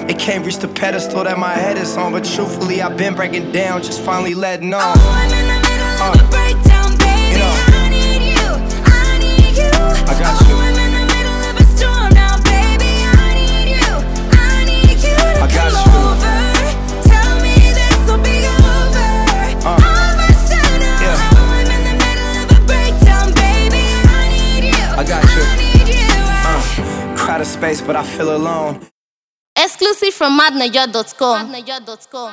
It can't reach the pedestal that my head is on, but truthfully, I've been breaking down, just finally letting on. Oh, I'm in the middle of a breakdown, baby. You know. I need you, I need you. I got you. Oh, I'm in the middle of a storm now, baby. I need you, I need you to I got come you. over. Tell me this'll be over. All of a sudden, Yeah. oh, I'm in the middle of a breakdown, baby. I need you, I got you. I need you. Crowded space, but I feel alone. Exclusive from madnaja.com.